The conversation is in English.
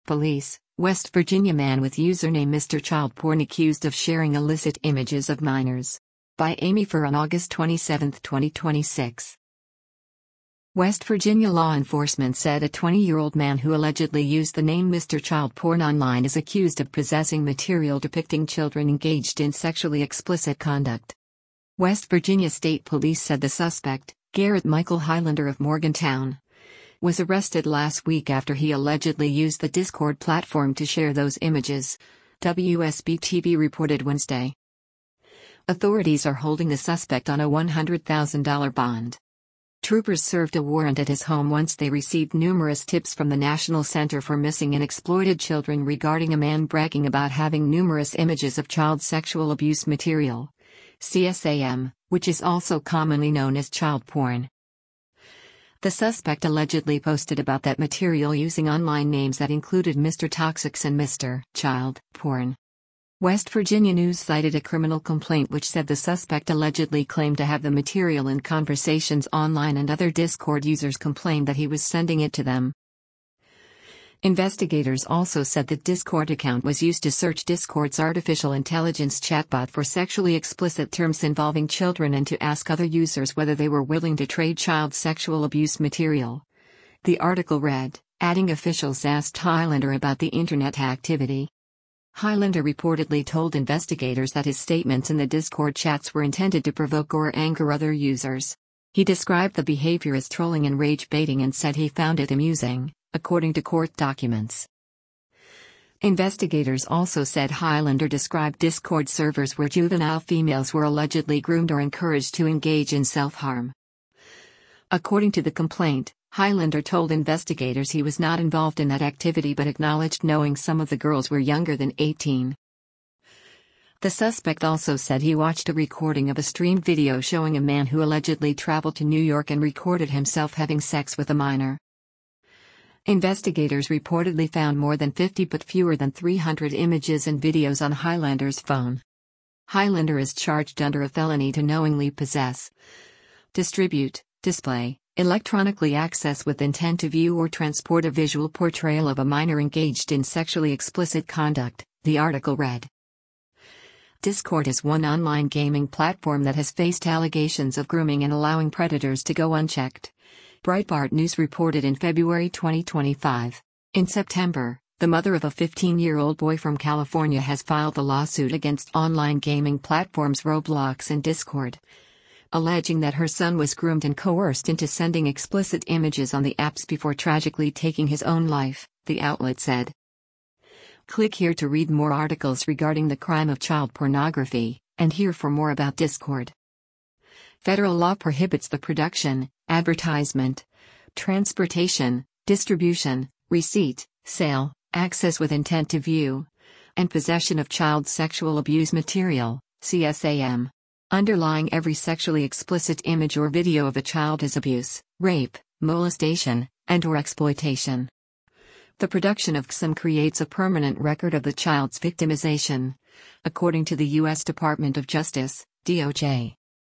Police, West Virginia man with username Mr. Child Porn accused of sharing illicit images of minors. By Amy Furr on August 27, 2026. West Virginia law enforcement said a 20-year-old man who allegedly used the name Mr. Child Porn online is accused of possessing material depicting children engaged in sexually explicit conduct. West Virginia State Police said the suspect, Garrett Michael Highlander of Morgantown, was arrested last week after he allegedly used the Discord platform to share those images, WSB-TV reported Wednesday. Authorities are holding the suspect on a $100,000 bond. Troopers served a warrant at his home once they received numerous tips from the National Center for Missing and Exploited Children regarding a man bragging about having numerous images of child sexual abuse material, CSAM, which is also commonly known as child porn. The suspect allegedly posted about that material using online names that included Mr. Toxics and Mr. Child Porn. West Virginia News cited a criminal complaint which said the suspect allegedly claimed to have the material in conversations online and other Discord users complained that he was sending it to them. Investigators also said the Discord account was used to search Discord's artificial intelligence chatbot for sexually explicit terms involving children and to ask other users whether they were willing to trade child sexual abuse material. The article read, adding officials asked Highlander about the internet activity. Highlander reportedly told investigators that his statements in the Discord chats were intended to provoke or anger other users. He described the behavior as trolling and rage baiting and said he found it amusing, according to court documents. Investigators also said Highlander described Discord servers where juvenile females were allegedly groomed or encouraged to engage in self-harm. According to the complaint, Highlander told investigators he was not involved in that activity but acknowledged knowing some of the girls were younger than 18. The suspect also said he watched a recording of a streamed video showing a man who allegedly traveled to New York and recorded himself having sex with a minor. Investigators reportedly found more than 50 but fewer than 300 images and videos on Highlander's phone. Highlander is charged under a felony to knowingly possess, distribute, display, electronically access with intent to view or transport a visual portrayal of a minor engaged in sexually explicit conduct, the article read. Discord is one online gaming platform that has faced allegations of grooming and allowing predators to go unchecked. Breitbart News reported in February 2025. In September, the mother of a 15-year-old boy from California has filed a lawsuit against online gaming platforms Roblox and Discord, alleging that her son was groomed and coerced into sending explicit images on the apps before tragically taking his own life, the outlet said. Click here to read more articles regarding the crime of child pornography, and hear for more about Discord. Federal law prohibits the production, advertisement, transportation, distribution, receipt, sale, access with intent to view, and possession of child sexual abuse material, CSAM. Underlying every sexually explicit image or video of a child is abuse, rape, molestation, and/or exploitation. The production of CSAM creates a permanent record of the child's victimization, according to the U.S. Department of Justice, DOJ.